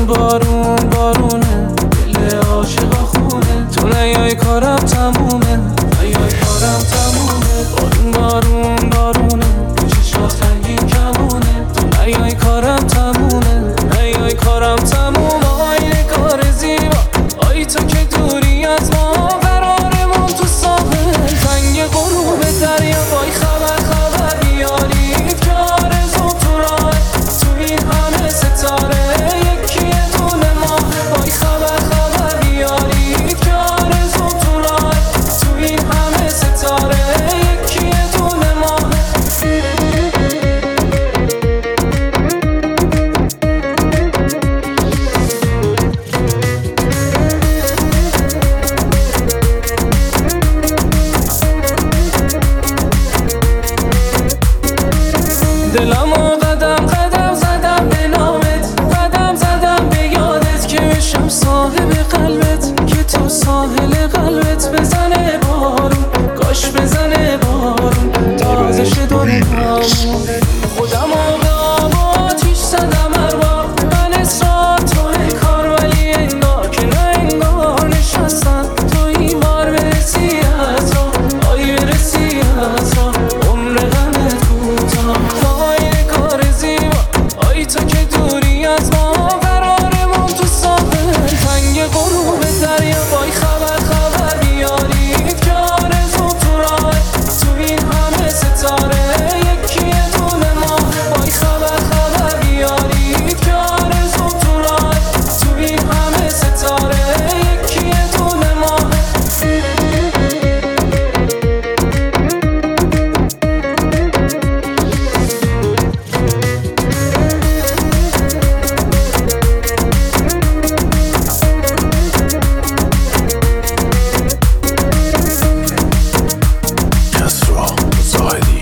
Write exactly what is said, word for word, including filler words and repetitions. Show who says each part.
Speaker 1: بارون بارونه، دل عاشقا خونه. تو نیای کارم تمومه، نیای کارم تمومه. بارون بارون بارونه، چشمات رنگین کمونه. تو نیای کارم تمومه، نیای کارم تمومه. آی کار زیبا، آی تو که دوری از ما، قرارمون تو ساحل تنگ غروب دریا. وای خبر خبر بیارید که آرزو تو راه، تو این همه ستاره یکی یه دونه ماه. وای خبر خبر بیارید که آرزو تو راه، تو این همه ستاره یکی یه دونه ماه. دلمو قدم قدم زدم به نامت، قدم زدم به یادت که بشم صاحب قلبت، که تو ساحل قلبت بزنه بارون، کاش بزنه بارون تازه شه دنیام. خودم به آب و آتیش زدم هر بار، من اصرار توی کار، ولی انگار که نه انگار نشستم تو این بار. برسی از را آی برسی از را، عمر غمت کوتاه. آی کار زیبا، آی تو که دوری از ما، قرارمون تو ساحل تنگ غروب دریا. وای خبر خبر بیارید که آرزو تو راه، تو این همه ستاره یکی یه دونه ماه. وای خبر خبر بیارید که آرزو تو راه، تو این همه ستاره یکی یه دونه ماه.
Speaker 2: Castro Zahidi